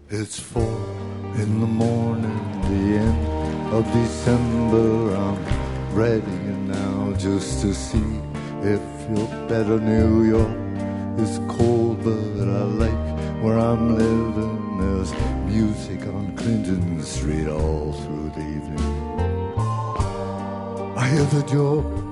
It's 4 in the morning, the end of December. I'm ready now just to see if you're better. New York is cold, but I like where I'm living. There's music on Clinton Street all through the evening. I hear the door